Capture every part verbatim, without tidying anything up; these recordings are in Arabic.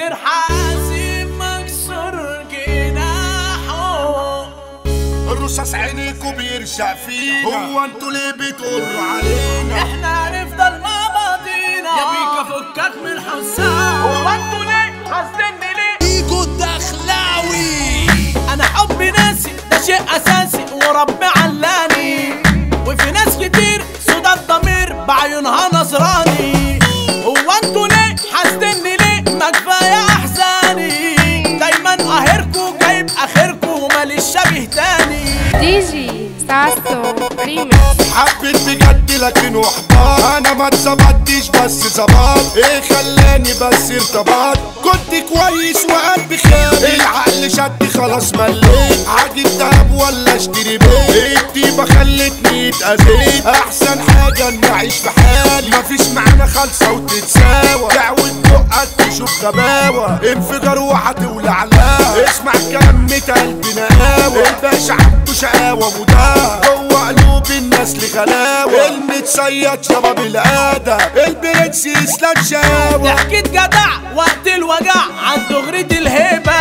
طاير حاسم مكسور جناحه. الرصاص عينيكوا بيرشق فينا، هو انتوا ليه بتقروا علينا؟ احنا هنفضل مع بعضينا يا بيكا فكك من الحسام. هو انتوا ليه حاسدني ليه؟ ايجو الدخلاوي. انا حبي ناسي ده شيء اساسي وربي علاني، وفي ناس كتير سودا الضمير بعيونها نصراني. هو انتوا ليه حاسدني ليه؟ ما كفايه احزاني، دايما قاهركوا جايب اخركوا وماليش شبيه تاني. دي جي ساسو ريميكس. حبيت بجد لكن احباط، انا ما اتظبطتش بس ظبط. ايه خلاني بس ارتباط، كنت كويس وقلبي خاب، العقل شد خلاص مليت. عاجب دهب ولا اشتري بيت، الطيبة خلتني اتأذيت. احسن حاجة اني اعيش في حالي، مفيش معانا خالصة وتتساوى. دعوة بقك تشوف غباوة، انفجار وهتولع لها. اسمع كلام قلبي نقاوة، الباشا عبده شقاوة مداها. جوه قلوب الناس لغلاوة، المتصيد شباب الادب، البرنس اسلام شاوة. ضحكة جدع وقت الوجع عن دغرة الهيبة،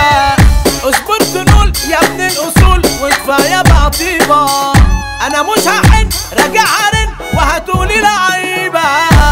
اصبر تنول يا ابن الاصول وكفاية بقى طيبة. انا مش هحن راجع هرن وهتقولي لعيبة،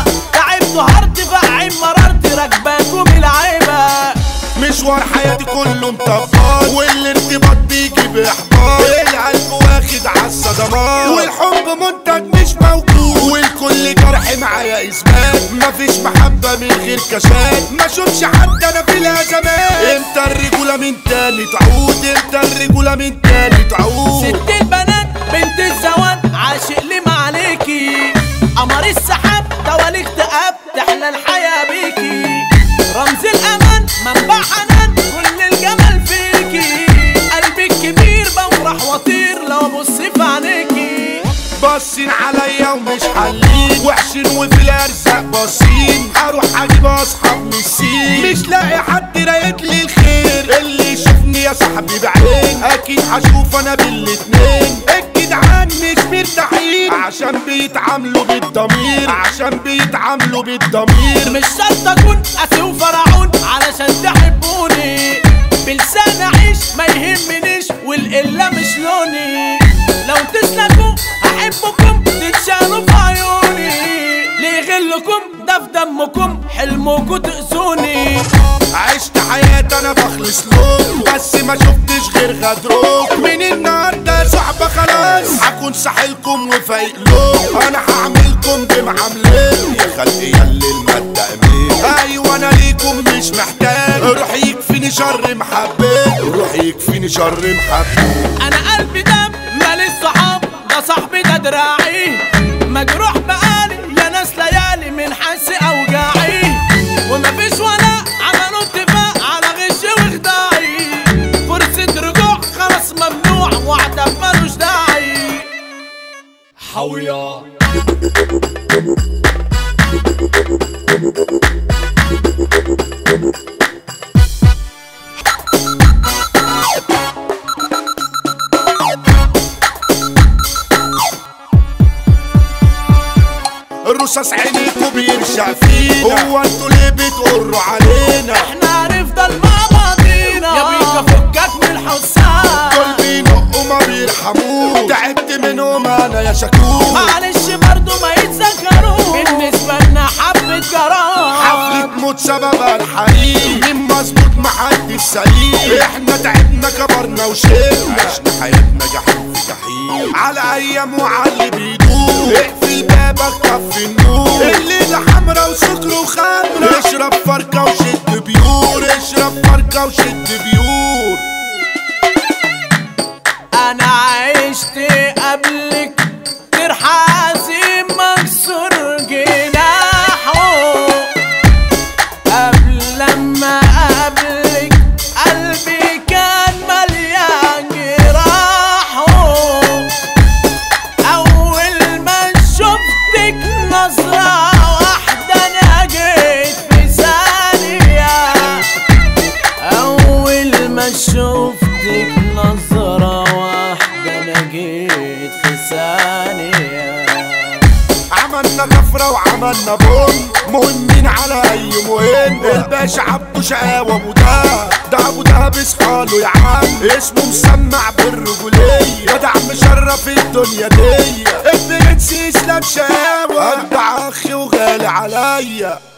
تعبت هرت فعين مررت راكباكم العيبة. مشوار حياتي كله مطبط، والارتباط بيجي باحباط. القلب واخد عالصدمات، والحب منتج مش موجود، والكل جرح معايا اثبات. مفيش محبة من غير كشات، ما اشوفش حد انا في الازمات. امتى الرجولة من تاني تعود، امتى الرجولة من تاني تعود. ست البنات بنت الزوان عاشق لي معليكي، قمر السحاب دوالي اكتئاب تحلى الحياة بيكي. رمز الامان منبع حنان كل الجمال فيكي، قلبي الكبير بفرح واطير لو ابص في عينيكي. باصين عليا ومش حالين، وحشين وفي الارزاق باصين. هروح اجيب اصحاب من السين، مش لاقي حد رايدلي الخير. اللي يشوفني يا صاحبي بعين اكيد هشوف انا بالاتنين. الجدعان مش مرتاحين عشان بيتعاملوا بالضمير، عشان بيتعاملوا بالضمير. مش شرط اكون قاسي وفرعون علشان تحبوني، بلسان اعيش ما يهمنيش والقله مش لوني. لو تسلكوا هحبكم تتشالوا في عيوني، ليه غلكم ده في دمكم حلمكوا تأذوني. عشت حياتي انا بخلص لهم، بس ما شفتش غير غدروك. من النهارده صحبة خلاص هكون ساحلكم وفايق لهم. انا هعملكم بمعاملين يا خلقي ياللي المادة امين. ايوه انا ليكم مش محتاج، روح يكفيني شر محبة، روح يكفيني شر محبة. انا قلبي دم مال الصحاب، ده صاحبي ده دراعي. مجروح بقالي يا ناس ليالي من حس اوجاعي، ومفيش ولا عملوا اتفاق على غش وخداعي. فرصة رجوع خلاص ممنوع وعتب ملوش داعي. حويا الرصاص عينيكوا بيرشق فينا، هو انتوا ليه بتقروا علينا؟ احنا هنفضل مع بعضينا يا بيكا فكك من الحسام. دول بينقوا ما بيرحموش، تعبت منهم انا يا شكوك. معلش برضو ما يتذكروش، بالنسبة لنا حبة جراح. حفلة موت سببها الحريم، مين مظبوط محدش سليم. احنا تعبنا كبرنا وشلنا، عشنا حياتنا جحيم في جحيم. على ايام وعلى اللي بيدوم، اقفل بابك طفي النور. الليلة حمرا وسكر وخمرة، اشرب فركة وشد بيور، اشرب فركة وشد بيور. انا عشت قبلك كتير حاسم مكسور جناحه، قبل لما قبلك قلبي كان مليان جراحه. اول ما شفتك نظرة واحدة انا جيت في ثانية، اول ما عنا بوم مهمين على اي مهم. الباشا عبده شقاوة ابو دهب، ده ابو دهب اصحاله يا عم، اسمه مسمع بالرجولية، جدع مشرف الدنيا دي. البرنس اسلام شقاوة، ابدع اخي وغالي عليا.